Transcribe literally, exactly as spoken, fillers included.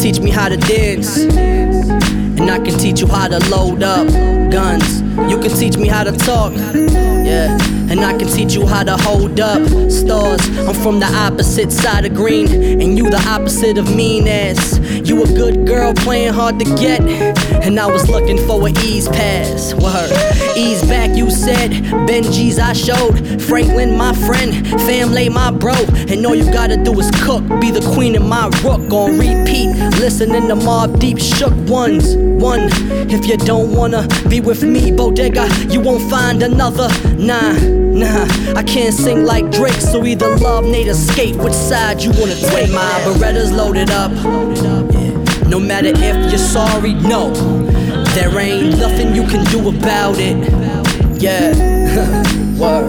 teach me how to dance, and I can teach you how to load up guns. You can teach me how to talk, yeah, and I can teach you how to hold up stars. I'm from the opposite side of green, and you the opposite of mean ass. You a good girl playing hard to get, and I was looking for an ease pass. Word, ease back you said, Benji's I showed, Franklin my friend, family my bro, and all you gotta do is cook, be the queen of my rook. On repeat, listening to Mobb Deep, Shook Ones. One, if you don't wanna be with me, Bodega, you won't find another. Nah, nah, I can't sing like Drake, so either love, Nate, escape. Which side you wanna take? My Beretta's loaded up, yeah. No matter if you're sorry, no, there ain't nothing you can do about it. Yeah, word.